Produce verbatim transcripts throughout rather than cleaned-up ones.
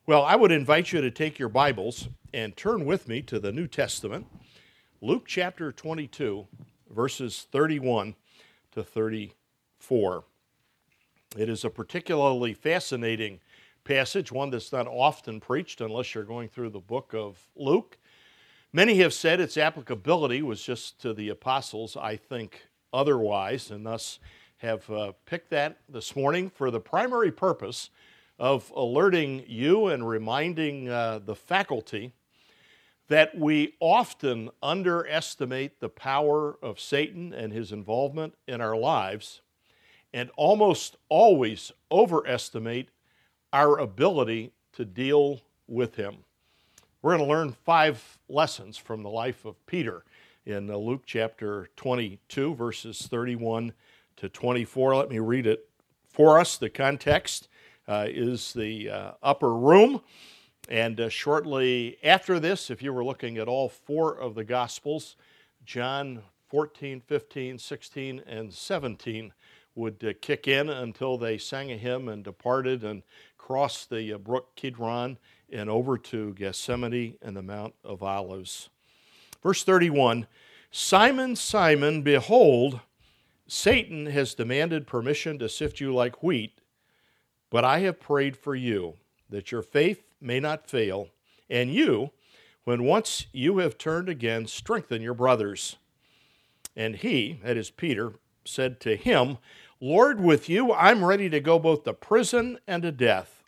Well, I would invite you to take your Bibles and turn with me to the New Testament, Luke chapter twenty-two, verses thirty-one to thirty-four. It is a particularly fascinating passage, one that's not often preached unless you're going through the book of Luke. Many have said its applicability was just to the apostles. I think otherwise, and thus have uh, picked that this morning for the primary purpose of alerting you and reminding uh, the faculty that we often underestimate the power of Satan and his involvement in our lives, and almost always overestimate our ability to deal with him. We're going to learn five lessons from the life of Peter in uh, Luke chapter twenty-two, verses thirty-one to twenty-four. Let me read it for us. The context Uh, is the uh, upper room. And uh, shortly after this, if you were looking at all four of the Gospels, John fourteen, fifteen, sixteen, and seventeen would uh, kick in until they sang a hymn and departed and crossed the uh, brook Kidron and over to Gethsemane and the Mount of Olives. Verse thirty-one, Simon, Simon, behold, Satan has demanded permission to sift you like wheat, but I have prayed for you, that your faith may not fail, and you, when once you have turned again, strengthen your brothers. And he, that is Peter, said to him, Lord, with you I'm ready to go both to prison and to death.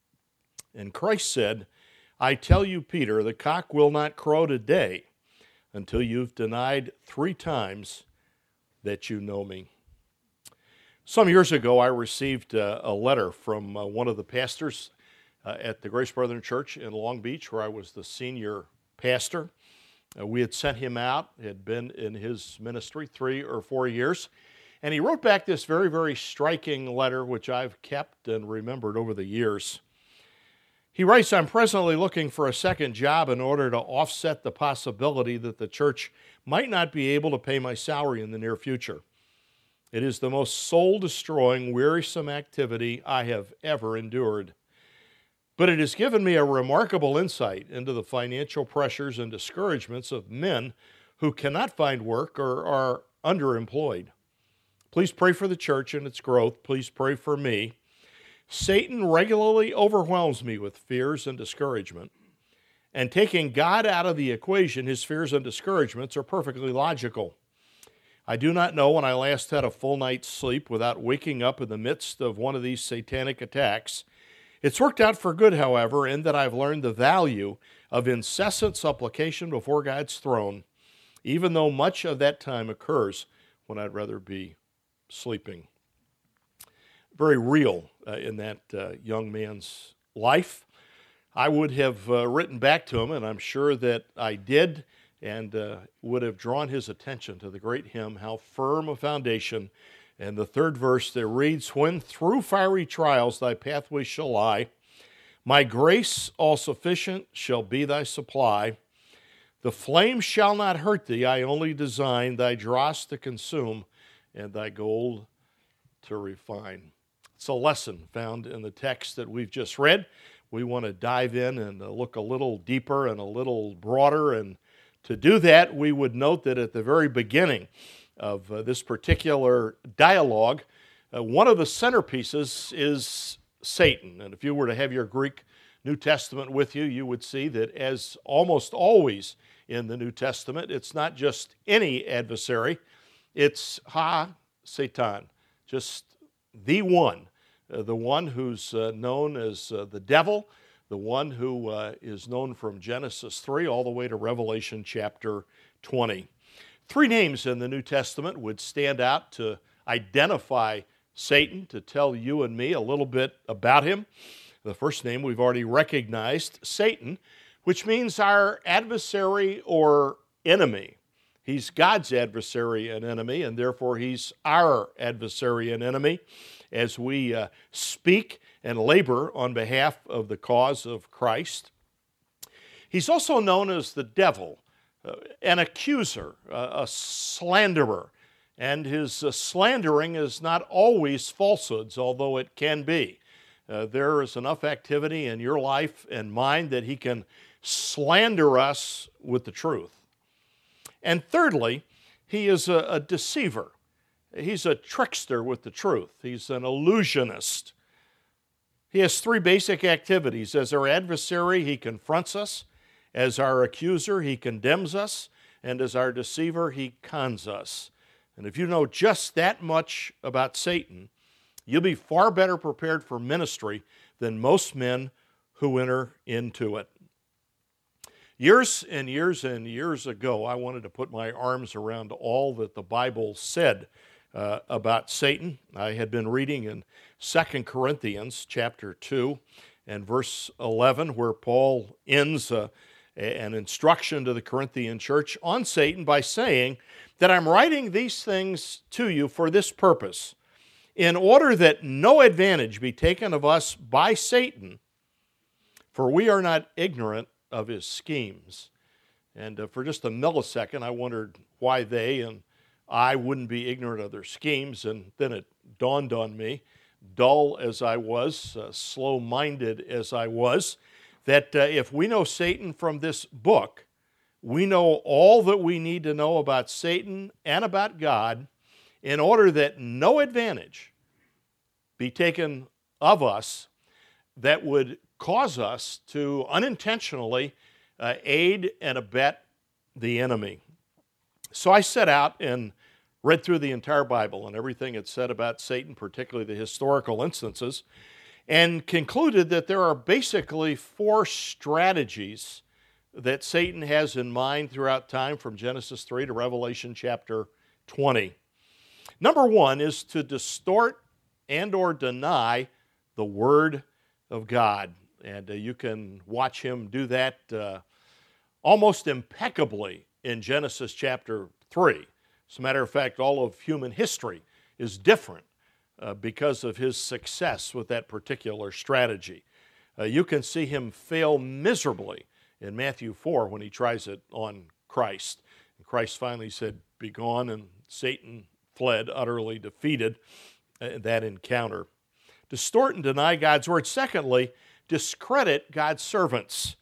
And Christ said, I tell you, Peter, the cock will not crow today until you've denied three times that you know me. Some years ago, I received uh, a letter from uh, one of the pastors uh, at the Grace Brethren Church in Long Beach, where I was the senior pastor. Uh, we had sent him out, had been in his ministry three or four years, and he wrote back this very, very striking letter, which I've kept and remembered over the years. He writes, I'm presently looking for a second job in order to offset the possibility that the church might not be able to pay my salary in the near future. It is the most soul-destroying, wearisome activity I have ever endured. But it has given me a remarkable insight into the financial pressures and discouragements of men who cannot find work or are underemployed. Please pray for the church and its growth. Please pray for me. Satan regularly overwhelms me with fears and discouragement. And taking God out of the equation, his fears and discouragements are perfectly logical. I do not know when I last had a full night's sleep without waking up in the midst of one of these satanic attacks. It's worked out for good, however, in that I've learned the value of incessant supplication before God's throne, even though much of that time occurs when I'd rather be sleeping. Very real uh, in that uh, young man's life. I would have uh, written back to him, and I'm sure that I did, and uh, would have drawn his attention to the great hymn, How Firm a Foundation. And the third verse there reads, When through fiery trials thy pathway shall lie, my grace all sufficient shall be thy supply. The flame shall not hurt thee, I only design thy dross to consume and thy gold to refine. It's a lesson found in the text that we've just read. We want to dive in and look a little deeper and a little broader, and to do that, we would note that at the very beginning of uh, this particular dialogue, uh, one of the centerpieces is Satan. And if you were to have your Greek New Testament with you, you would see that as almost always in the New Testament, it's not just any adversary, it's Ha Satan, just the one, uh, the one who's uh, known as uh, the devil, the one who uh, is known from Genesis three all the way to Revelation chapter twenty. Three names in the New Testament would stand out to identify Satan, to tell you and me a little bit about him. The first name we've already recognized, Satan, which means our adversary or enemy. He's God's adversary and enemy, and therefore he's our adversary and enemy as we uh, speak and labor on behalf of the cause of Christ. He's also known as the devil, uh, an accuser, uh, a slanderer, and his uh, slandering is not always falsehoods, although it can be. Uh, there is enough activity in your life and mine that he can slander us with the truth. And thirdly, he is a, a deceiver. He's a trickster with the truth. He's an illusionist. He has three basic activities. As our adversary, he confronts us. As our accuser, he condemns us. And as our deceiver, he cons us. And if you know just that much about Satan, you'll be far better prepared for ministry than most men who enter into it. Years and years and years ago, I wanted to put my arms around all that the Bible said uh, about Satan. I had been reading in Second Corinthians chapter two and verse eleven, where Paul ends uh, an instruction to the Corinthian church on Satan by saying that I'm writing these things to you for this purpose, in order that no advantage be taken of us by Satan, for we are not ignorant of his schemes. And uh, for just a millisecond, I wondered why they and I wouldn't be ignorant of their schemes, and then it dawned on me, dull as I was, uh, slow-minded as I was, that uh, if we know Satan from this book, we know all that we need to know about Satan and about God in order that no advantage be taken of us that would cause us to unintentionally uh, aid and abet the enemy. So I set out and read through the entire Bible and everything it said about Satan, particularly the historical instances, and concluded that there are basically four strategies that Satan has in mind throughout time from Genesis three to Revelation chapter twenty. Number one is to distort and or deny the Word of God. And uh, you can watch him do that uh, almost impeccably in Genesis chapter three. As a matter of fact, all of human history is different uh, because of his success with that particular strategy. Uh, you can see him fail miserably in Matthew four when he tries it on Christ. And Christ finally said, "Be gone," and Satan fled, utterly defeated uh, that encounter. Distort and deny God's word. Secondly, discredit God's servants.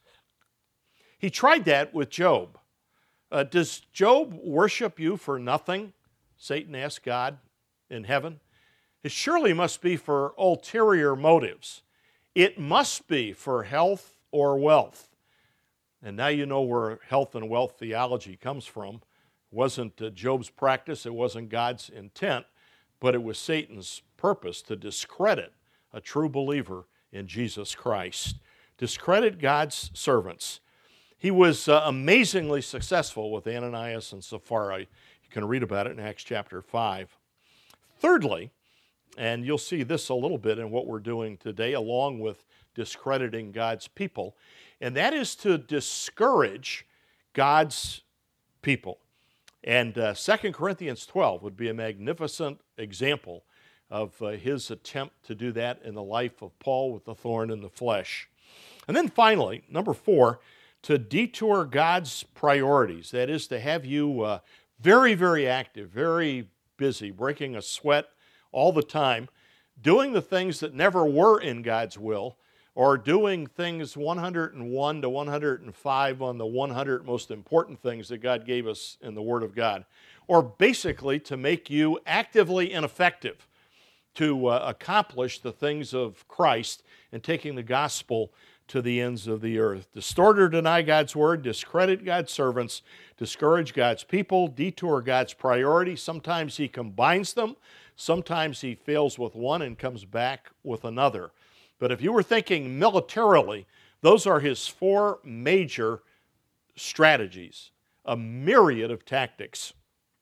He tried that with Job. Uh, does Job worship you for nothing? Satan asked God in heaven. It surely must be for ulterior motives. It must be for health or wealth. And now you know where health and wealth theology comes from. It wasn't uh, Job's practice, it wasn't God's intent, but it was Satan's purpose to discredit a true believer in Jesus Christ. Discredit God's servants. He was uh, amazingly successful with Ananias and Sapphira. You can read about it in Acts chapter five. Thirdly, and you'll see this a little bit in what we're doing today, along with discrediting God's people, and that is to discourage God's people. And uh, Second Corinthians twelve would be a magnificent example of uh, his attempt to do that in the life of Paul with the thorn in the flesh. And then finally, number four, to detour God's priorities. That is to have you uh, very, very active, very busy, breaking a sweat all the time, doing the things that never were in God's will, or doing things one hundred one to one hundred five on the one hundred most important things that God gave us in the Word of God, or basically to make you actively ineffective to uh, accomplish the things of Christ and taking the gospel to the ends of the earth. Distort or deny God's word, discredit God's servants, discourage God's people, detour God's priorities. Sometimes he combines them. Sometimes he fails with one and comes back with another. But if you were thinking militarily, those are his four major strategies, a myriad of tactics.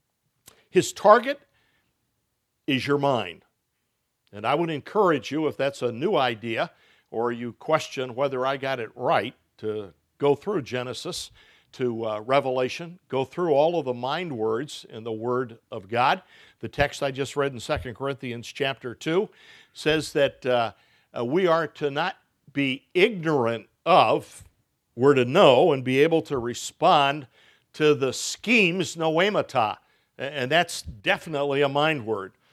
His target is your mind. And I would encourage you, if that's a new idea, or you question whether I got it right, to go through Genesis to uh, Revelation, go through all of the mind words in the Word of God. The text I just read in Second Corinthians chapter two says that uh, uh, we are to not be ignorant of, we're to know and be able to respond to the schemes noemata, and that's definitely a mind word.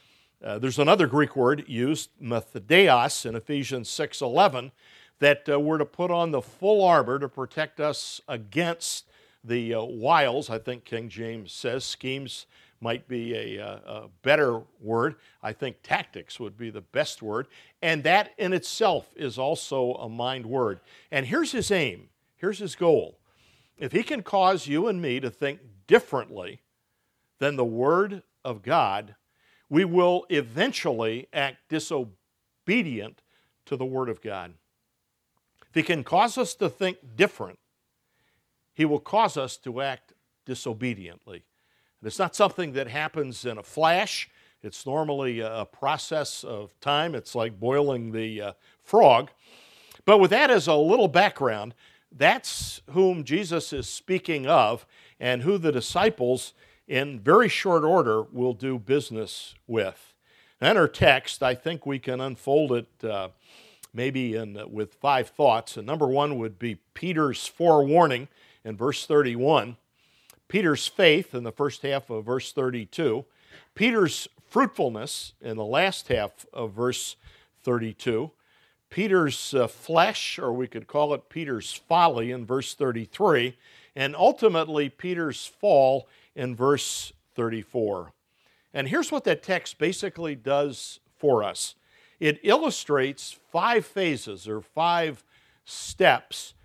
Uh, there's another Greek word used, methodeos, in Ephesians six eleven, that uh, we're to put on the full armor to protect us against the uh, wiles, I think King James says. Schemes might be a, a, a better word. I think tactics would be the best word. And that in itself is also a mind word. And here's his aim. Here's his goal. If he can cause you and me to think differently than the Word of God, we will eventually act disobedient to the Word of God. If he can cause us to think different, he will cause us to act disobediently. And it's not something that happens in a flash. It's normally a process of time. It's like boiling the uh, frog. But with that as a little background, that's whom Jesus is speaking of and who the disciples in very short order will do business with. And our text, I think we can unfold it uh, maybe in, uh, with five thoughts. And number one would be Peter's forewarning in verse thirty-one, Peter's faith in the first half of verse thirty-two, Peter's fruitfulness in the last half of verse thirty-two, Peter's uh, flesh, or we could call it Peter's folly in verse thirty-three, and ultimately Peter's fall in verse thirty-four. And here's what that text basically does for us. It illustrates five phases or five steps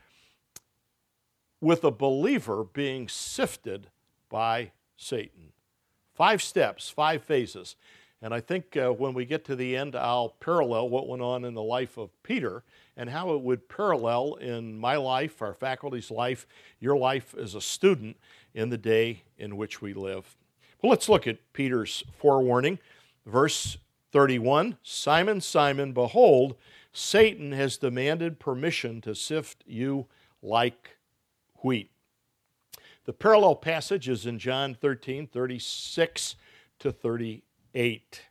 with a believer being sifted by Satan. Five steps, five phases. And I think uh, when we get to the end, I'll parallel what went on in the life of Peter and how it would parallel in my life, our faculty's life, your life as a student in the day in which we live. Well, let's look at Peter's forewarning. Verse thirty-one, Simon, Simon, behold, Satan has demanded permission to sift you like wheat. The parallel passage is in John thirteen, thirty-six to thirty-eight.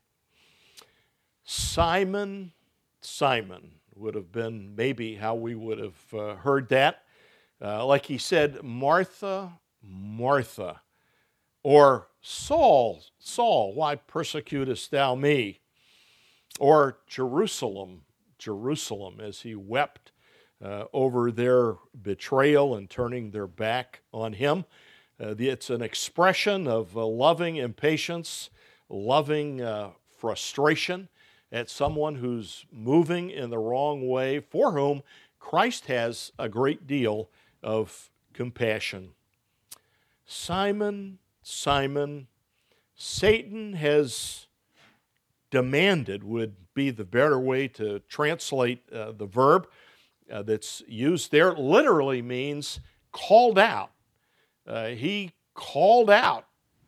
Simon, Simon would have been maybe how we would have uh, heard that. Uh, like he said, Martha, Martha. Or Saul, Saul, why persecutest thou me? Or Jerusalem, Jerusalem, as he wept uh, over their betrayal and turning their back on him. Uh, it's an expression of uh, loving impatience, loving uh, frustration at someone who's moving in the wrong way, for whom Christ has a great deal of compassion. Simon, Simon, Satan has demanded, would be the better way to translate uh, the verb uh, that's used there. It literally means called out. Uh, he called out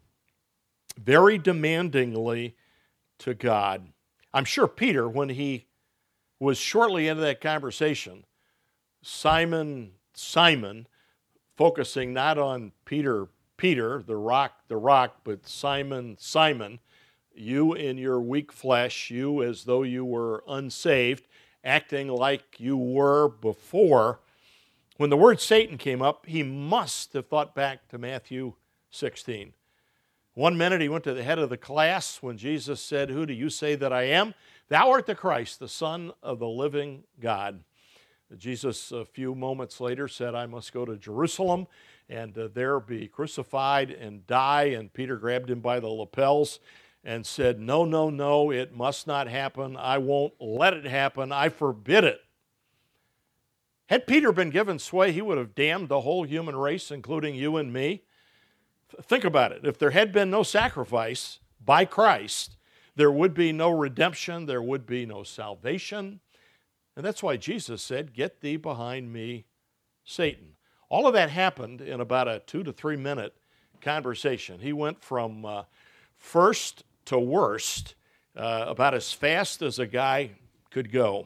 very demandingly to God. I'm sure Peter, when he was shortly into that conversation, Simon, Simon, focusing not on Peter, Peter, the rock, the rock, but Simon, Simon, you in your weak flesh, you as though you were unsaved, acting like you were before. When the word Satan came up, he must have thought back to Matthew sixteen. One minute he went to the head of the class when Jesus said, "Who do you say that I am? Thou art the Christ, the Son of the living God." Jesus, a few moments later, said, "I must go to Jerusalem and uh, there be crucified and die." And Peter grabbed him by the lapels and said, "No, no, no, it must not happen. I won't let it happen. I forbid it." Had Peter been given sway, he would have damned the whole human race, including you and me. Think about it. If there had been no sacrifice by Christ, there would be no redemption, there would be no salvation. And that's why Jesus said, "Get thee behind me, Satan." All of that happened in about a two to three minute conversation. He went from uh, first to worst uh, about as fast as a guy could go.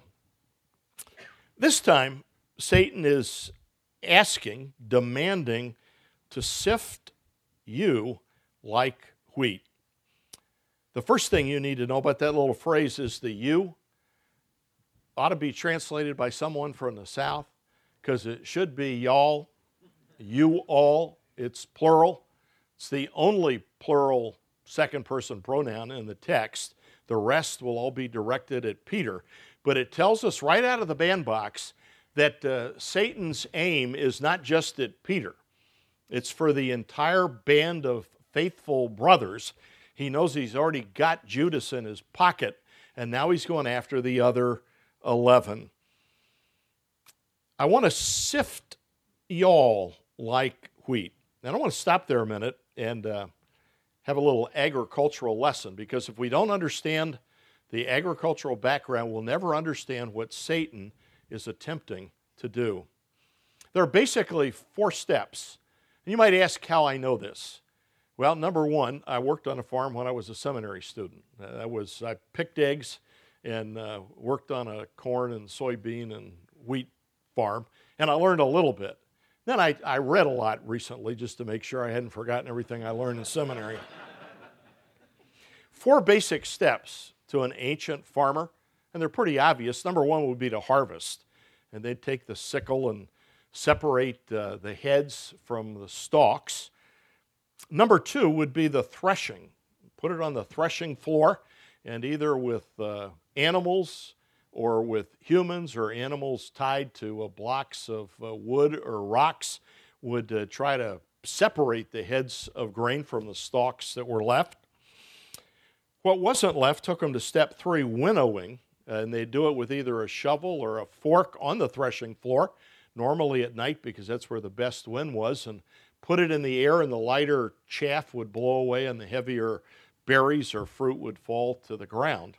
This time, Satan is asking, demanding to sift you like wheat. The first thing you need to know about that little phrase is the "you" ought to be translated by someone from the South, because it should be y'all, you all. It's plural. It's the only plural second person pronoun in the text. The rest will all be directed at Peter. But it tells us right out of the bandbox that uh, Satan's aim is not just at Peter. It's for the entire band of faithful brothers. He knows he's already got Judas in his pocket, and now he's going after the other eleven. I want to sift y'all like wheat. And I want to stop there a minute and uh, have a little agricultural lesson, because if we don't understand the agricultural background, we'll never understand what Satan is attempting to do. There are basically four steps. And you might ask how I know this. Well, number one, I worked on a farm when I was a seminary student. Uh, I was I picked eggs and uh, worked on a corn and soybean and wheat farm, and I learned a little bit. Then I, I read a lot recently just to make sure I hadn't forgotten everything I learned in seminary. Four basic steps to an ancient farmer, and they're pretty obvious. Number one would be to harvest, and they'd take the sickle and separate uh, the heads from the stalks. Number two would be the threshing. Put it on the threshing floor, and either with uh, animals or with humans or animals tied to uh, blocks of uh, wood or rocks would uh, try to separate the heads of grain from the stalks that were left. What wasn't left took them to step three, winnowing, and they'd do it with either a shovel or a fork on the threshing floor, normally at night because that's where the best wind was, and put it in the air, and the lighter chaff would blow away and the heavier berries or fruit would fall to the ground.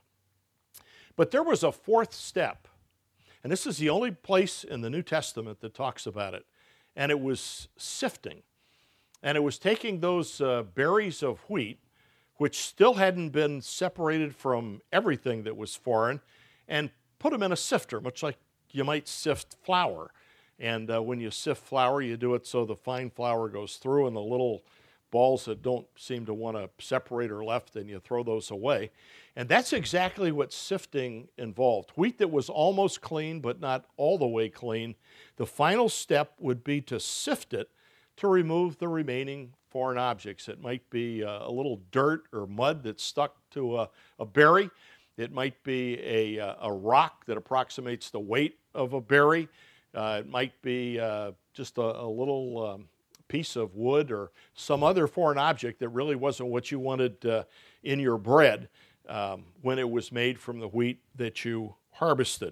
But there was a fourth step, and this is the only place in the New Testament that talks about it, and it was sifting. And it was taking those uh, berries of wheat, which still hadn't been separated from everything that was foreign, and put them in a sifter, much like you might sift flour. And uh, when you sift flour, you do it so the fine flour goes through, and the little balls that don't seem to want to separate are left, and you throw those away. And that's exactly what sifting involved. Wheat that was almost clean, but not all the way clean. The final step would be to sift it to remove the remaining foreign objects. It might be uh, a little dirt or mud that's stuck to a, a berry. It might be a, a rock that approximates the weight of a berry. Uh, it might be uh, just a, a little um, piece of wood or some other foreign object that really wasn't what you wanted uh, in your bread um, when it was made from the wheat that you harvested.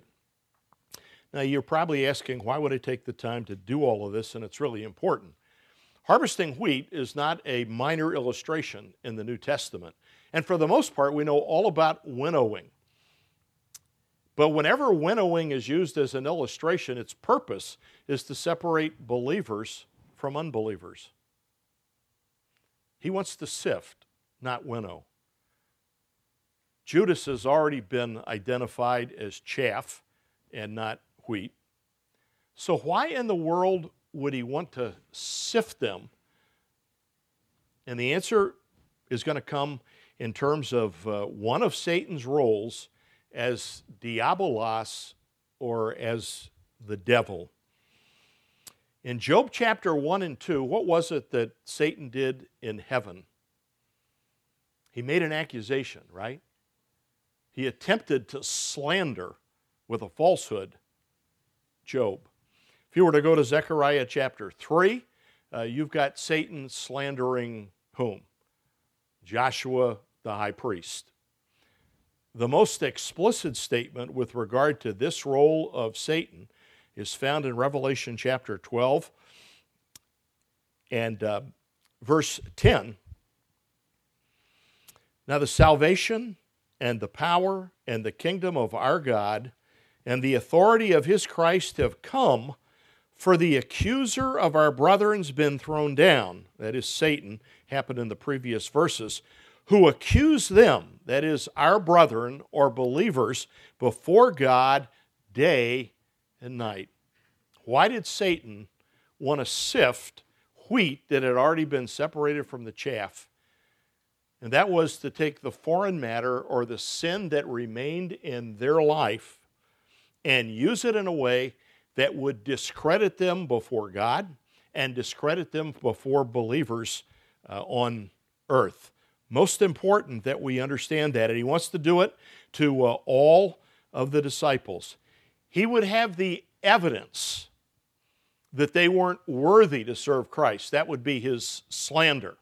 Now, you're probably asking, why would I take the time to do all of this? And it's really important. Harvesting wheat is not a minor illustration in the New Testament. And for the most part, we know all about winnowing. But whenever winnowing is used as an illustration, its purpose is to separate believers from unbelievers. He wants to sift, not winnow. Judas has already been identified as chaff and not wheat. So why in the world would he want to sift them? And the answer is going to come in terms of uh, one of Satan's roles as diabolos, or as the devil. In Job chapter one and two, what was it that Satan did in heaven? He made an accusation, right? He attempted to slander with a falsehood Job. If you were to go to Zechariah chapter three, uh, you've got Satan slandering whom? Joshua the high priest. The most explicit statement with regard to this role of Satan is found in Revelation chapter twelve and uh, verse ten. Now the salvation and the power and the kingdom of our God and the authority of his Christ have come, for the accuser of our brethren's been thrown down. That is Satan, happened in the previous verses, who accuse them, that is our brethren or believers, before God day and night. Why did Satan want to sift wheat that had already been separated from the chaff? And that was to take the foreign matter or the sin that remained in their life and use it in a way that would discredit them before God and discredit them before believers uh, on earth. Most important that we understand that. And he wants to do it to uh, all of the disciples. He would have the evidence that they weren't worthy to serve Christ. That would be his slander.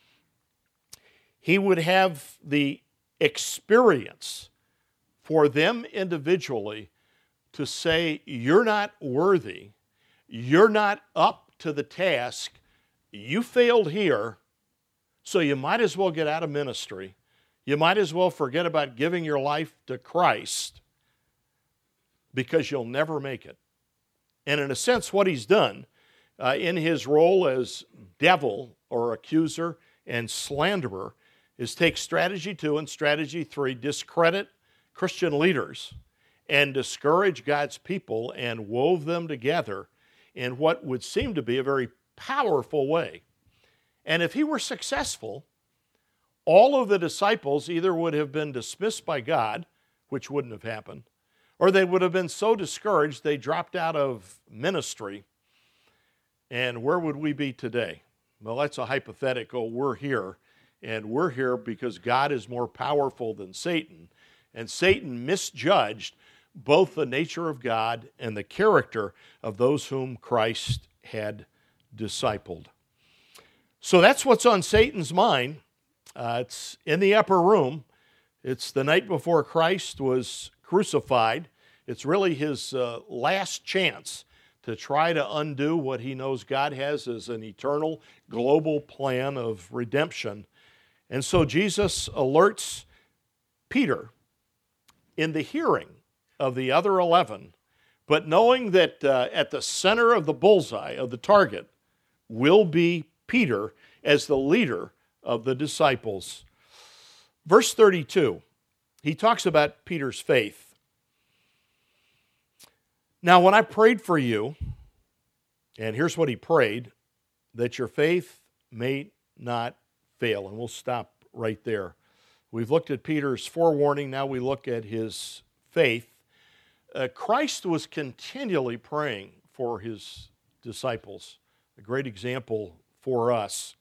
He would have the experience for them individually to say, you're not worthy, you're not up to the task, you failed here, so you might as well get out of ministry. You might as well forget about giving your life to Christ because you'll never make it. And in a sense, what he's done uh, in his role as devil or accuser and slanderer is take strategy two and strategy three, discredit Christian leaders and discourage God's people, and wove them together in what would seem to be a very powerful way. And if he were successful, all of the disciples either would have been dismissed by God, which wouldn't have happened, or they would have been so discouraged they dropped out of ministry. And where would we be today? Well, that's a hypothetical. We're here, and we're here because God is more powerful than Satan. And Satan misjudged both the nature of God and the character of those whom Christ had discipled. So that's what's on Satan's mind. Uh, it's in the upper room. It's the night before Christ was crucified. It's really his uh, last chance to try to undo what he knows God has as an eternal global plan of redemption. And so Jesus alerts Peter in the hearing of the other eleven, but knowing that uh, at the center of the bullseye, of the target, will be Peter as the leader of the disciples. Verse thirty-two, he talks about Peter's faith. Now, when I prayed for you, and here's what he prayed, that your faith may not fail. And we'll stop right there. We've looked at Peter's forewarning. Now we look at his faith. Uh, Christ was continually praying for his disciples. A great example for us.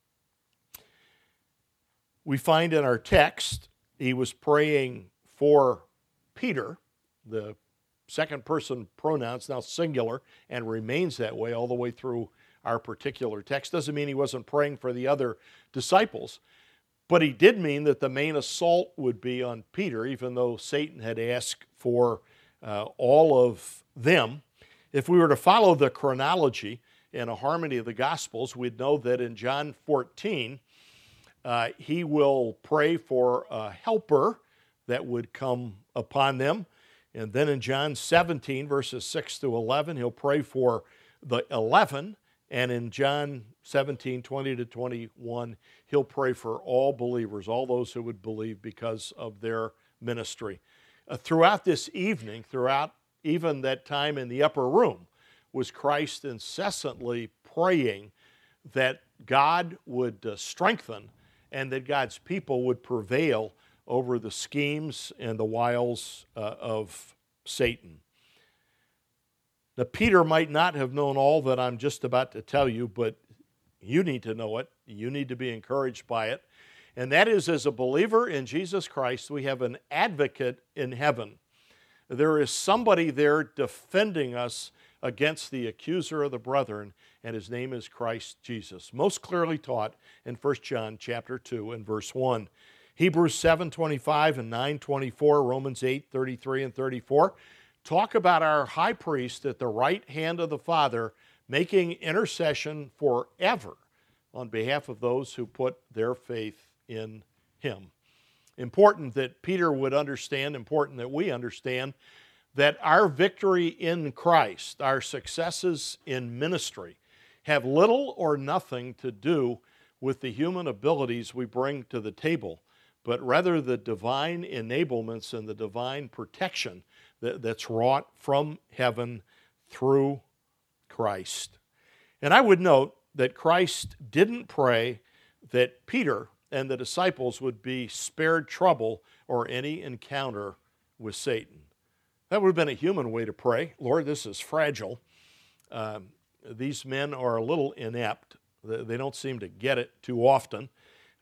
We find in our text, he was praying for Peter. The second person pronoun's now singular and remains that way all the way through our particular text. Doesn't mean he wasn't praying for the other disciples, but he did mean that the main assault would be on Peter, even though Satan had asked for uh, all of them. If we were to follow the chronology and a harmony of the Gospels, we'd know that in John fourteen, uh, he will pray for a helper that would come upon them. And then in John seventeen, verses six through eleven, he'll pray for the eleven. And in John seventeen, twenty to twenty-one, he'll pray for all believers, all those who would believe because of their ministry. Uh, throughout this evening, throughout even that time in the upper room, was Christ incessantly praying that God would uh, strengthen and that God's people would prevail over the schemes and the wiles uh, of Satan. Now, Peter might not have known all that I'm just about to tell you, but you need to know it. You need to be encouraged by it. And that is, as a believer in Jesus Christ, we have an advocate in heaven. There is somebody there defending us against the accuser of the brethren, and his name is Christ Jesus. Most clearly taught in First John chapter two and verse one. Hebrews seven twenty-five and nine twenty-four, Romans eight thirty-three and thirty-four, talk about our high priest at the right hand of the Father making intercession forever on behalf of those who put their faith in him. Important that Peter would understand, important that we understand, that our victory in Christ, our successes in ministry, have little or nothing to do with the human abilities we bring to the table, but rather the divine enablements and the divine protection that, that's wrought from heaven through Christ. And I would note that Christ didn't pray that Peter and the disciples would be spared trouble or any encounter with Satan. That would have been a human way to pray. Lord, this is fragile. Um, these men are a little inept. They don't seem to get it too often.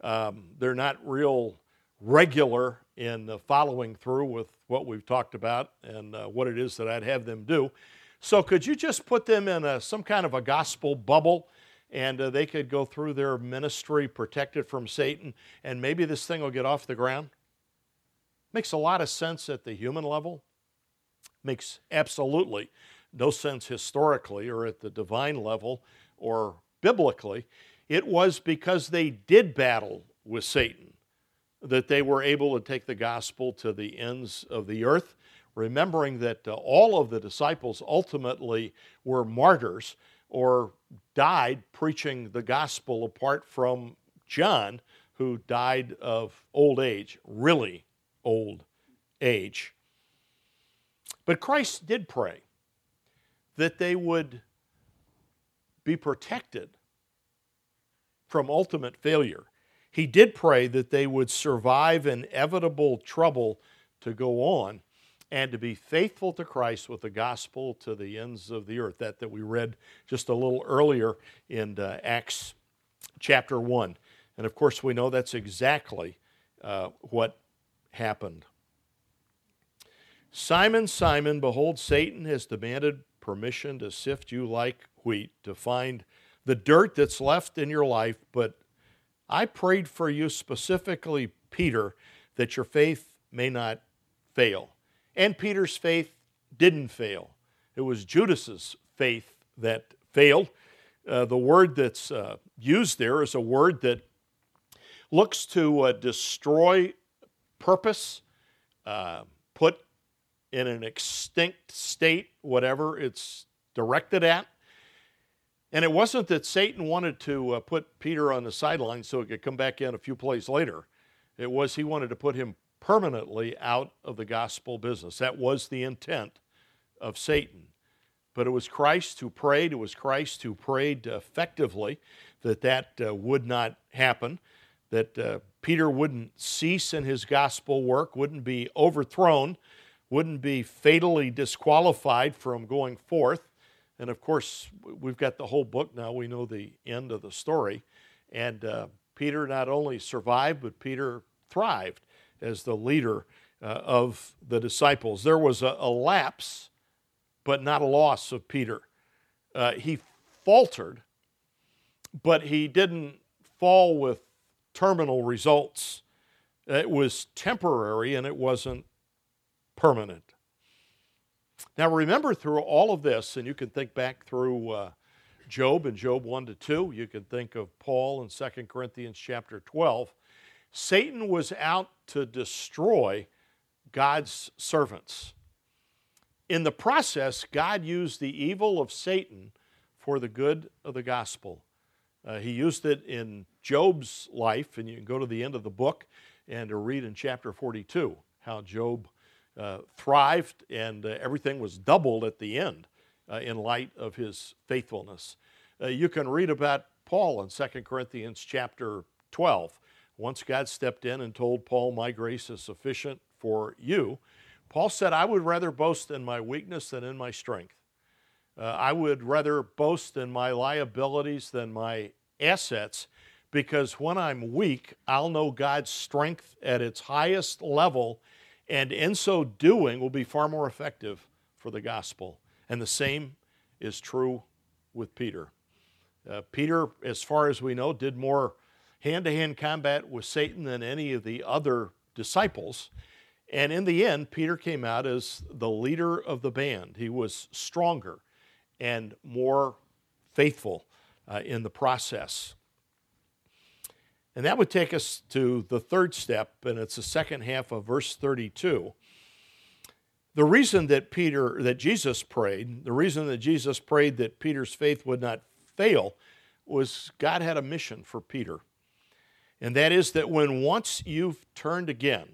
Um, they're not real regular in uh, following through with what we've talked about and uh, what it is that I'd have them do. So could you just put them in a, some kind of a gospel bubble, and uh, they could go through their ministry protected from Satan, and maybe this thing will get off the ground? Makes a lot of sense at the human level. Makes absolutely no sense historically or at the divine level or biblically. It was because they did battle with Satan that they were able to take the gospel to the ends of the earth, remembering that uh, all of the disciples ultimately were martyrs or died preaching the gospel, apart from John, who died of old age, really old age. But Christ did pray that they would be protected from ultimate failure. He did pray that they would survive inevitable trouble to go on and to be faithful to Christ with the gospel to the ends of the earth. That that we read just a little earlier in uh, Acts chapter one. And of course we know that's exactly uh, what happened. Simon, Simon, behold, Satan has demanded permission to sift you like wheat, to find the dirt that's left in your life, but I prayed for you specifically, Peter, that your faith may not fail. And Peter's faith didn't fail. It was Judas's faith that failed. Uh, the word that's uh, used there is a word that looks to uh, destroy purpose, uh, put in an extinct state, whatever it's directed at. And it wasn't that Satan wanted to uh, put Peter on the sidelines so he could come back in a few plays later. It was he wanted to put him permanently out of the gospel business. That was the intent of Satan. But it was Christ who prayed. It was Christ who prayed effectively that that uh, would not happen, that uh, Peter wouldn't cease in his gospel work, wouldn't be overthrown, wouldn't be fatally disqualified from going forth. And of course, we've got the whole book now. We know the end of the story. And uh, Peter not only survived, but Peter thrived as the leader uh, of the disciples. There was a, a lapse, but not a loss of Peter. Uh, he faltered, but he didn't fall with terminal results. It was temporary, and it wasn't permanent. Now remember, through all of this, and you can think back through uh, Job and Job one to two, you can think of Paul in Second Corinthians chapter twelve, Satan was out to destroy God's servants. In the process, God used the evil of Satan for the good of the gospel. Uh, he used it in Job's life, and you can go to the end of the book and to read in chapter forty-two how Job Uh, thrived, and uh, everything was doubled at the end uh, in light of his faithfulness. Uh, you can read about Paul in Second Corinthians chapter twelve. Once God stepped in and told Paul, "My grace is sufficient for you," Paul said, "I would rather boast in my weakness than in my strength. Uh, I would rather boast in my liabilities than my assets, because when I'm weak, I'll know God's strength at its highest level, and in so doing will be far more effective for the gospel." And the same is true with Peter. Uh, Peter, as far as we know, did more hand-to-hand combat with Satan than any of the other disciples. And in the end, Peter came out as the leader of the band. He was stronger and more faithful uh, in the process. And that would take us to the third step, and it's the second half of verse thirty-two. The reason that Peter, that Jesus prayed, the reason that Jesus prayed that Peter's faith would not fail was God had a mission for Peter. And that is that when once you've turned again,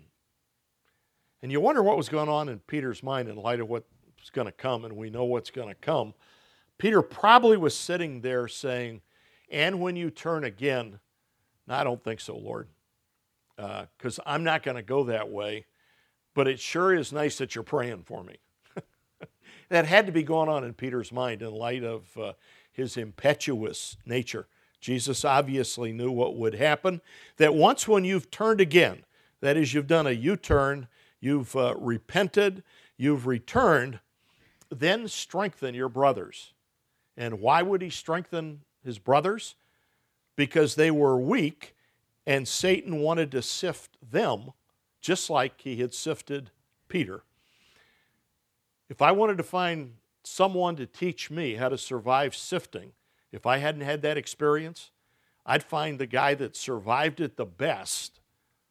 and you wonder what was going on in Peter's mind in light of what's going to come, and we know what's going to come, Peter probably was sitting there saying, "And when you turn again," no, I don't think so, Lord, because uh, I'm not going to go that way, but it sure is nice that you're praying for me. That had to be going on in Peter's mind in light of uh, his impetuous nature. Jesus obviously knew what would happen, that once when you've turned again, that is, you've done a U-turn, you've uh, repented, you've returned, then strengthen your brothers. And why would he strengthen his brothers? Because they were weak, and Satan wanted to sift them just like he had sifted Peter. If I wanted to find someone to teach me how to survive sifting, if I hadn't had that experience, I'd find the guy that survived it the best,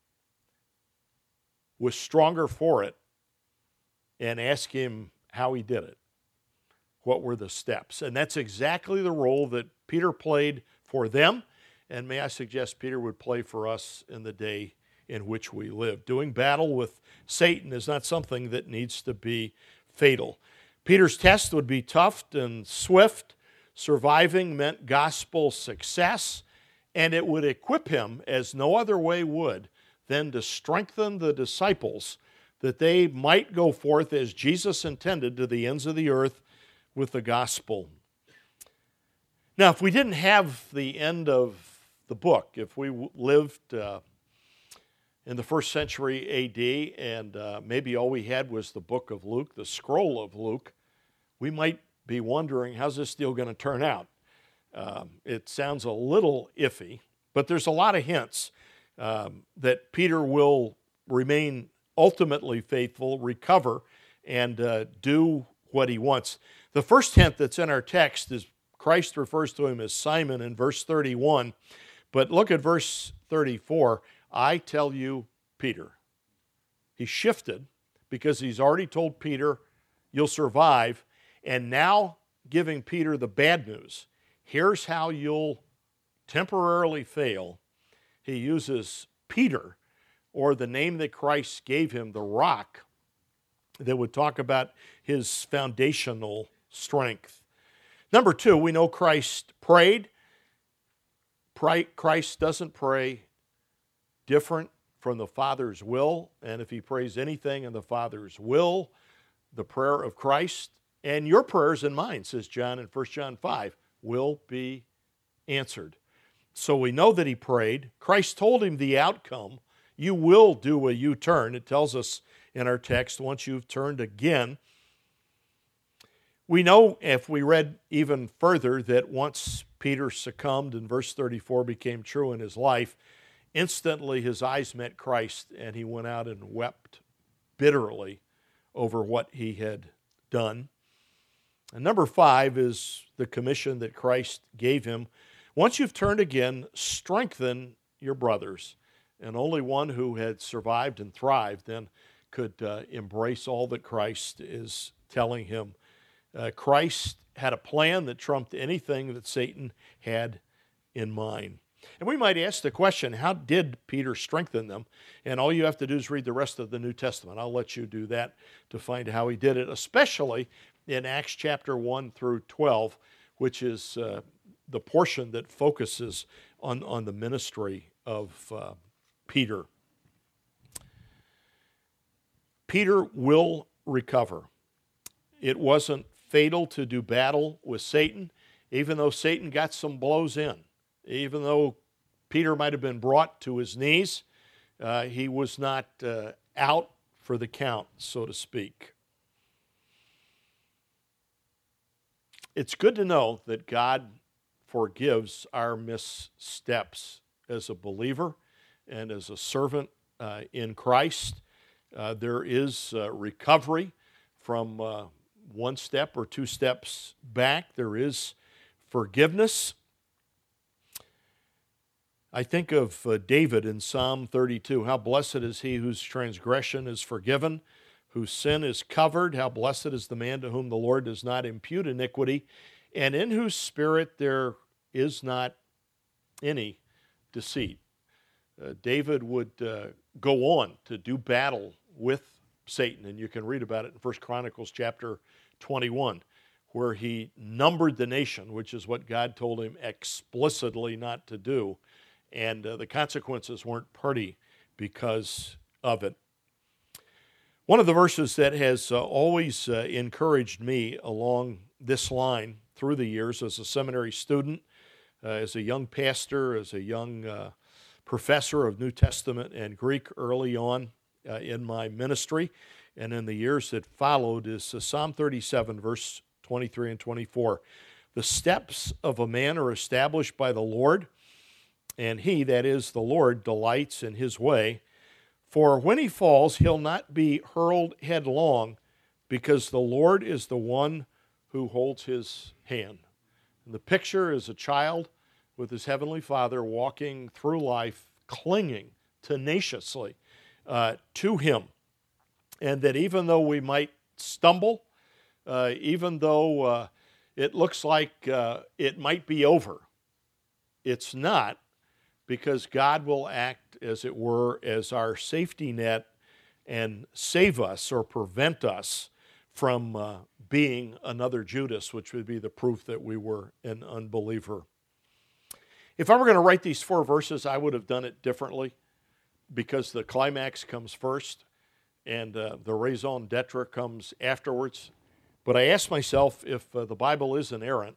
was stronger for it, and ask him how he did it. What were the steps? And that's exactly the role that Peter played for them, and may I suggest Peter would play for us in the day in which we live. Doing battle with Satan is not something that needs to be fatal. Peter's test would be tough and swift. Surviving meant gospel success, and it would equip him, as no other way would, than to strengthen the disciples that they might go forth as Jesus intended to the ends of the earth with the gospel. Now, if we didn't have the end of the book, if we lived uh, in the first century A D and uh, maybe all we had was the book of Luke, the scroll of Luke, we might be wondering, how's this deal going to turn out? Um, it sounds a little iffy, but there's a lot of hints um, that Peter will remain ultimately faithful, recover, and uh, do what he wants. The first hint that's in our text is Christ refers to him as Simon in verse thirty-one, but look at verse thirty-four. I tell you, Peter. He shifted because he's already told Peter, you'll survive, and now giving Peter the bad news. Here's how you'll temporarily fail. He uses Peter, or the name that Christ gave him, the rock, that would talk about his foundational strength. Number two, we know Christ prayed. Christ doesn't pray different from the Father's will, and if he prays anything in the Father's will, the prayer of Christ, and your prayers and mine, says John in First John five, will be answered. So we know that he prayed. Christ told him the outcome. You will do a U-turn. It tells us in our text, once you've turned again. We know, if we read even further, that once Peter succumbed and verse thirty-four became true in his life, instantly his eyes met Christ and he went out and wept bitterly over what he had done. And number five is the commission that Christ gave him. Once you've turned again, strengthen your brothers. And only one who had survived and thrived then could uh, embrace all that Christ is telling him. Uh, Christ had a plan that trumped anything that Satan had in mind. And we might ask the question, how did Peter strengthen them? And all you have to do is read the rest of the New Testament. I'll let you do that to find how he did it, especially in Acts chapter one through twelve, which is uh, the portion that focuses on, on the ministry of uh, Peter. Peter will recover. It wasn't fatal to do battle with Satan, even though Satan got some blows in. Even though Peter might have been brought to his knees, uh, he was not uh, out for the count, so to speak. It's good to know that God forgives our missteps as a believer and as a servant uh, in Christ. Uh, there is uh, recovery from uh, one step or two steps back. There is forgiveness. I think of uh, David in Psalm thirty-two. How blessed is he whose transgression is forgiven, whose sin is covered. How blessed is the man to whom the Lord does not impute iniquity, and in whose spirit there is not any deceit. Uh, David would uh, go on to do battle with Satan, and you can read about it in First Chronicles chapter twenty-one, where he numbered the nation, which is what God told him explicitly not to do, and uh, the consequences weren't pretty because of it. One of the verses that has uh, always uh, encouraged me along this line through the years as a seminary student, uh, as a young pastor, as a young uh, professor of New Testament and Greek early on uh, in my ministry and in the years that followed is uh, Psalm thirty-seven, verse twenty-three and twenty-four. The steps of a man are established by the Lord, and he, that is the Lord, delights in his way. For when he falls, he'll not be hurled headlong, because the Lord is the one who holds his hand. And the picture is a child with his heavenly Father walking through life, clinging tenaciously uh, to him. And that even though we might stumble, uh, even though uh, it looks like uh, it might be over, it's not, because God will act, as it were, as our safety net and save us or prevent us from uh, being another Judas, which would be the proof that we were an unbeliever. If I were going to write these four verses, I would have done it differently, because the climax comes first and uh, the raison d'etre comes afterwards. But I asked myself, if uh, the Bible is inerrant,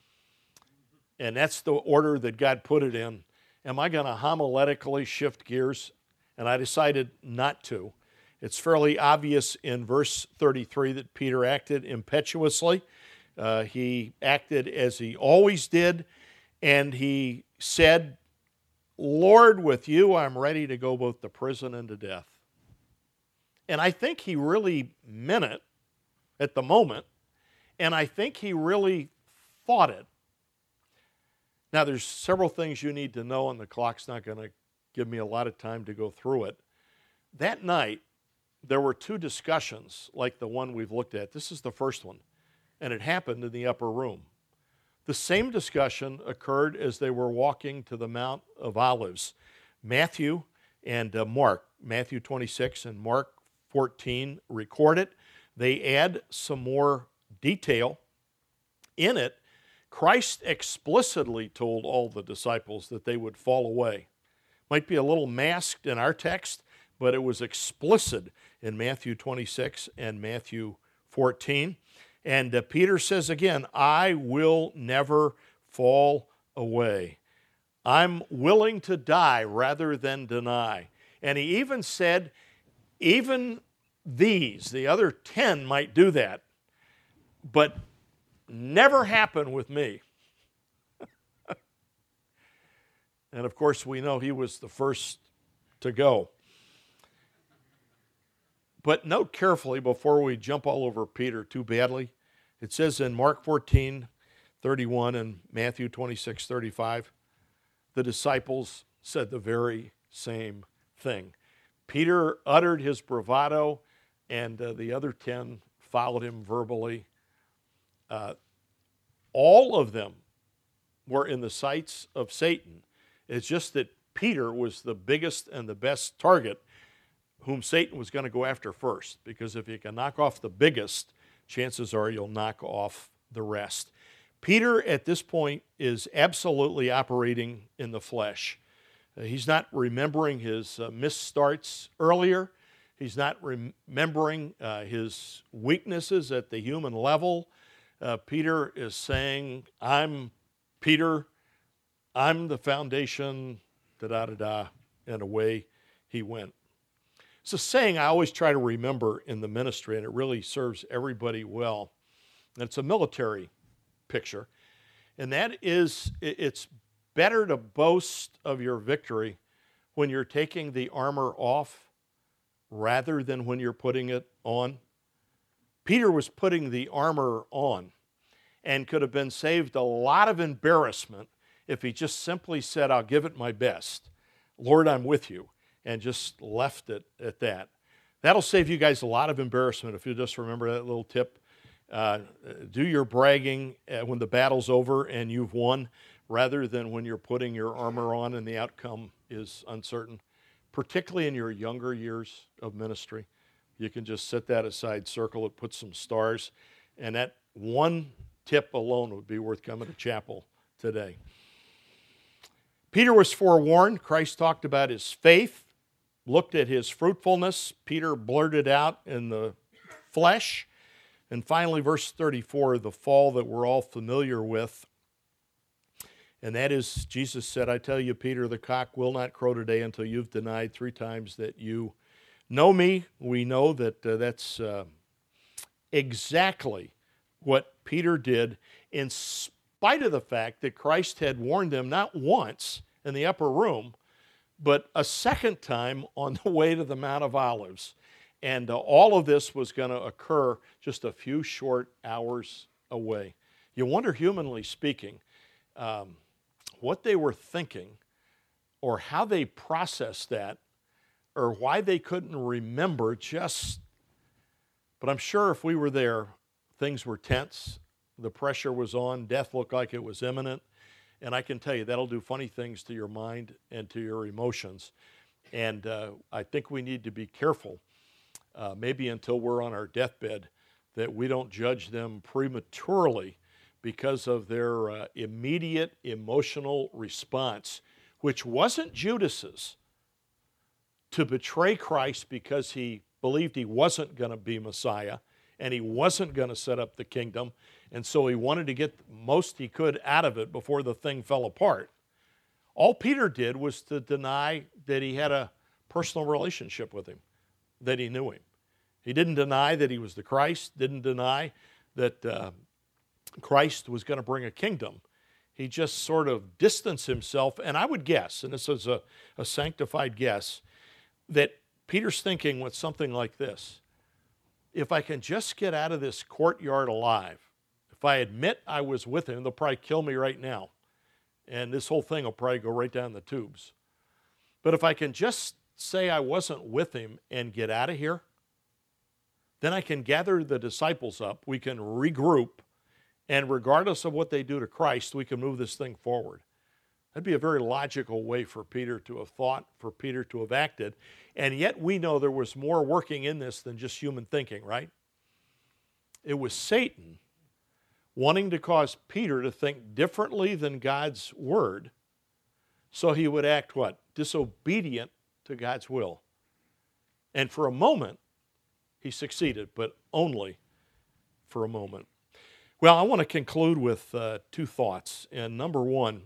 and that's the order that God put it in, am I going to homiletically shift gears? And I decided not to. It's fairly obvious in verse thirty-three that Peter acted impetuously. Uh, he acted as he always did, and he said, Lord, with you I'm ready to go both to prison and to death. And I think he really meant it at the moment, and I think he really thought it. Now, there's several things you need to know, and the clock's not going to give me a lot of time to go through it. That night, there were two discussions like the one we've looked at. This is the first one, and it happened in the upper room. The same discussion occurred as they were walking to the Mount of Olives. Matthew and uh, Mark, Matthew twenty-six and Mark fourteen, record it. They add some more detail. In it, Christ explicitly told all the disciples that they would fall away. Might be a little masked in our text, but it was explicit in Matthew twenty-six and Matthew fourteen. And uh, Peter says again, I will never fall away. I'm willing to die rather than deny. And he even said, even these, the other ten might do that, but never happen with me. And of course, we know he was the first to go. But note carefully before we jump all over Peter too badly. It says in Mark fourteen thirty-one and Matthew twenty-six thirty-five, the disciples said the very same thing. Peter uttered his bravado, and uh, the other ten followed him verbally. Uh, all of them were in the sights of Satan. It's just that Peter was the biggest and the best target whom Satan was going to go after first, because if you can knock off the biggest, chances are you'll knock off the rest. Peter, at this point, is absolutely operating in the flesh. Uh, he's not remembering his uh, misstarts earlier. He's not remembering uh, his weaknesses at the human level. Uh, Peter is saying, I'm Peter, I'm the foundation, da-da-da-da, and away he went. It's a saying I always try to remember in the ministry, and it really serves everybody well. And it's a military picture, and that is, it's better to boast of your victory when you're taking the armor off rather than when you're putting it on. Peter was putting the armor on and could have been saved a lot of embarrassment if he just simply said, I'll give it my best. Lord, I'm with you. And just left it at that. That'll save you guys a lot of embarrassment if you just remember that little tip. Uh, do your bragging when the battle's over and you've won, rather than when you're putting your armor on and the outcome is uncertain, particularly in your younger years of ministry. You can just set that aside, circle it, put some stars, and that one tip alone would be worth coming to chapel today. Peter was forewarned. Christ talked about his faith, looked at his fruitfulness. Peter blurted out in the flesh. And finally, verse thirty-four, the fall that we're all familiar with. And that is, Jesus said, I tell you, Peter, the cock will not crow today until you've denied three times that you know me. We know that uh, that's uh, exactly what Peter did, in spite of the fact that Christ had warned them not once in the upper room, but a second time on the way to the Mount of Olives. And uh, all of this was going to occur just a few short hours away. You wonder, humanly speaking, um, what they were thinking, or how they processed that, or why they couldn't remember just, but I'm sure if we were there, things were tense, the pressure was on, death looked like it was imminent, and I can tell you that'll do funny things to your mind and to your emotions, and uh, I think we need to be careful, uh, maybe until we're on our deathbed, that we don't judge them prematurely because of their uh, immediate emotional response, which wasn't Judas's, to betray Christ because he believed he wasn't going to be Messiah and he wasn't going to set up the kingdom, and so he wanted to get the most he could out of it before the thing fell apart. All Peter did was to deny that he had a personal relationship with him, that he knew him. He didn't deny that he was the Christ, didn't deny that uh, Christ was going to bring a kingdom. He just sort of distanced himself, and I would guess, and this is a, a sanctified guess, that Peter's thinking with something like this: if I can just get out of this courtyard alive, if I admit I was with him, they'll probably kill me right now, and this whole thing will probably go right down the tubes. But if I can just say I wasn't with him and get out of here, then I can gather the disciples up, we can regroup, and regardless of what they do to Christ, we can move this thing forward. That'd be a very logical way for Peter to have thought, for Peter to have acted. And yet we know there was more working in this than just human thinking, right? It was Satan wanting to cause Peter to think differently than God's word, so he would act what? Disobedient to God's will. And for a moment, he succeeded, but only for a moment. Well, I want to conclude with uh, two thoughts. And number one,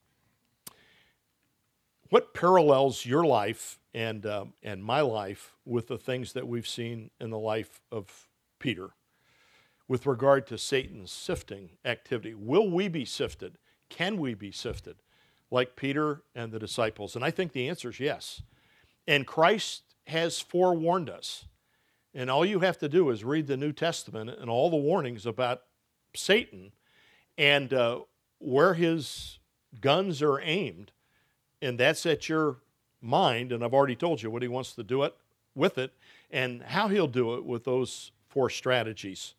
what parallels your life and, uh, and my life with the things that we've seen in the life of Peter with regard to Satan's sifting activity? Will we be sifted? Can we be sifted like Peter and the disciples? And I think the answer is yes. And Christ has forewarned us. And all you have to do is read the New Testament and all the warnings about Satan and uh, where his guns are aimed, and that's at your mind, and I've already told you what he wants to do it with it and how he'll do it with those four strategies.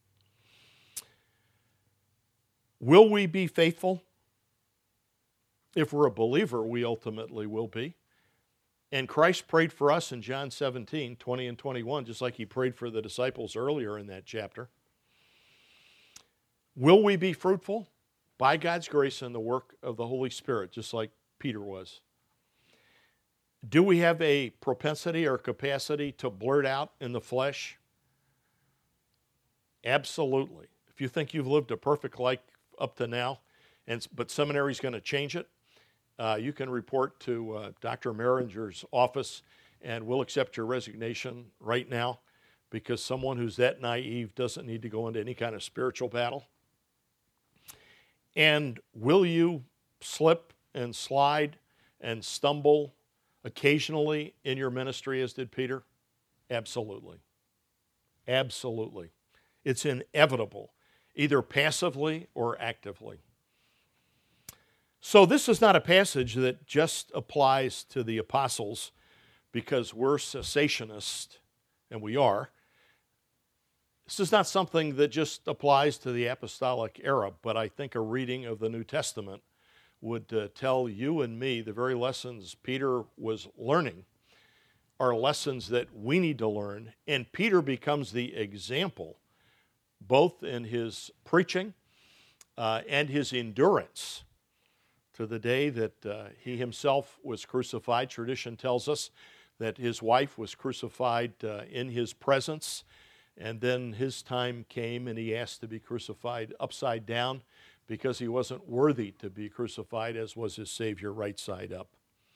Will we be faithful? If we're a believer, we ultimately will be. And Christ prayed for us in John seventeen, twenty and twenty-one, just like he prayed for the disciples earlier in that chapter. Will we be fruitful? By God's grace and the work of the Holy Spirit, just like Peter was. Do we have a propensity or capacity to blurt out in the flesh? Absolutely. If you think you've lived a perfect life up to now, and but seminary's going to change it, uh, you can report to uh, Doctor Meringer's office, and we'll accept your resignation right now, because someone who's that naive doesn't need to go into any kind of spiritual battle. And will you slip and slide and stumble occasionally in your ministry as did Peter? Absolutely. Absolutely. It's inevitable, either passively or actively. So this is not a passage that just applies to the apostles because we're cessationists, and we are. This is not something that just applies to the apostolic era, but I think a reading of the New Testament would uh, tell you and me the very lessons Peter was learning are lessons that we need to learn, and Peter becomes the example both in his preaching uh, and his endurance to the day that uh, he himself was crucified. Tradition tells us that his wife was crucified uh, in his presence, and then his time came and he asked to be crucified upside down because he wasn't worthy to be crucified, as was his Savior right side up.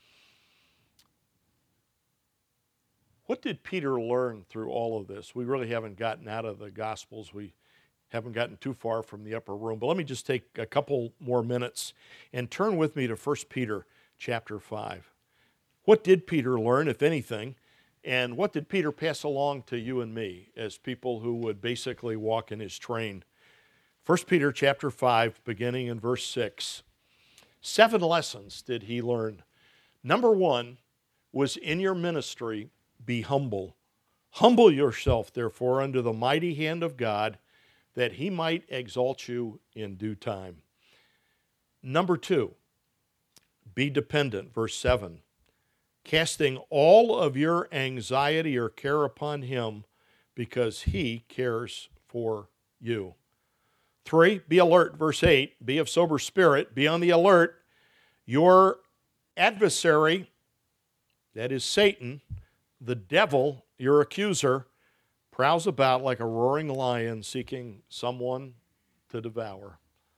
What did Peter learn through all of this? We really haven't gotten out of the Gospels. We haven't gotten too far from the upper room. But let me just take a couple more minutes and turn with me to First Peter chapter five. What did Peter learn, if anything? And what did Peter pass along to you and me as people who would basically walk in his train? First Peter chapter five, beginning in verse six. Seven lessons did he learn. Number one was, in your ministry, be humble. Humble yourself, therefore, under the mighty hand of God, that he might exalt you in due time. Number two, be dependent, verse seven. Casting all of your anxiety or care upon him, because he cares for you. Three, be alert, verse eight. Be of sober spirit, be on the alert. Your adversary, that is Satan, the devil, your accuser, prowls about like a roaring lion seeking someone to devour.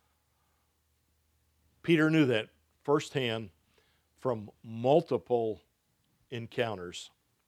Peter knew that firsthand from multiple encounters.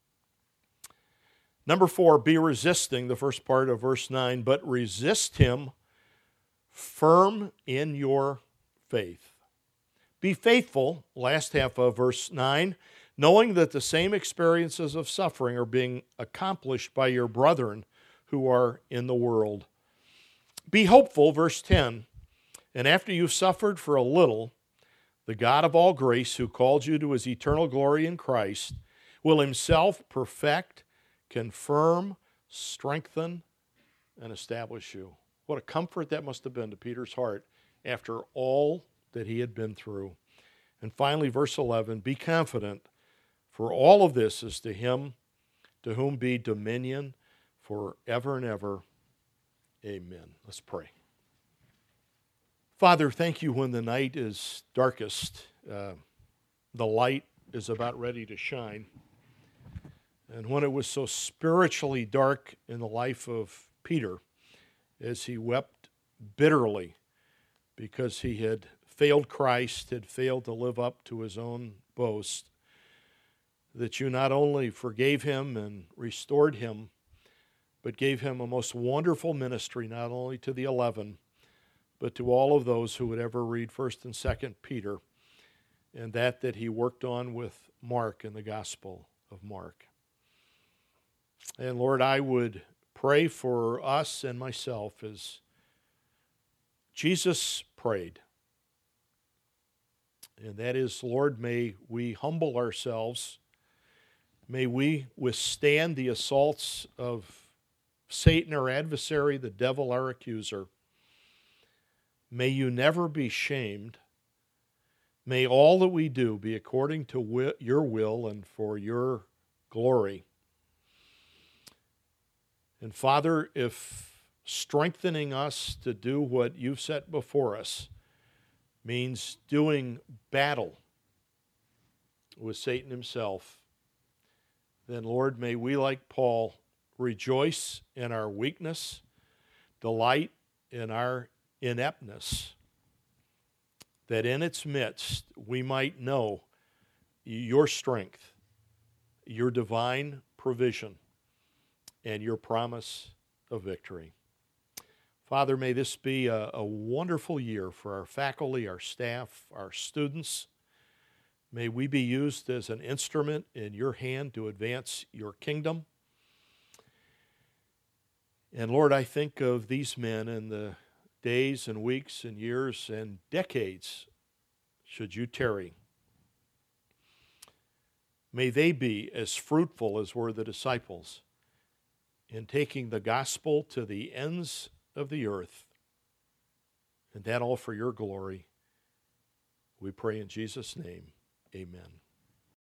Number four, be resisting, the first part of verse nine, but resist him firm in your faith. Be faithful, last half of verse nine, knowing that the same experiences of suffering are being accomplished by your brethren who are in the world. Be hopeful, verse ten, and after you've suffered for a little, the God of all grace, who called you to his eternal glory in Christ, will himself perfect, confirm, strengthen, and establish you. What a comfort that must have been to Peter's heart after all that he had been through. And finally, verse eleven, be confident, for all of this is to him to whom be dominion forever and ever. Amen. Let's pray. Father, thank you when the night is darkest. Uh, the light is about ready to shine. And when it was so spiritually dark in the life of Peter, as he wept bitterly because he had failed Christ, had failed to live up to his own boast, that you not only forgave him and restored him, but gave him a most wonderful ministry, not only to the eleven, but to all of those who would ever read First and Second Peter, and that that he worked on with Mark in the Gospel of Mark. And Lord, I would pray for us and myself as Jesus prayed. And that is, Lord, may we humble ourselves. May we withstand the assaults of Satan, our adversary, the devil, our accuser. May you never be shamed. May all that we do be according to wi- your will and for your glory. And Father, if strengthening us to do what you've set before us means doing battle with Satan himself, then Lord, may we, like Paul, rejoice in our weakness, delight in our ineptness, that in its midst we might know your strength, your divine provision, and your promise of victory. Father, may this be a, a wonderful year for our faculty, our staff, our students. May we be used as an instrument in your hand to advance your kingdom. And Lord, I think of these men in the days and weeks and years and decades, should you tarry. May they be as fruitful as were the disciples in taking the gospel to the ends of the earth, and that all for your glory. We pray in Jesus' name, amen.